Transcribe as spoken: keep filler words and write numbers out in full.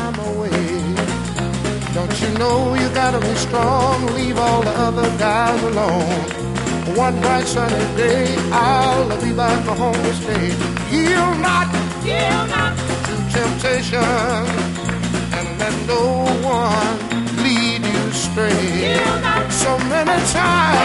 I'm away. Don't you know you gotta be strong, leave all the other guys alone. One bright sunny day, I'll be back home to stay. Yield not, yield not to temptation, and let no one lead you astray. So many times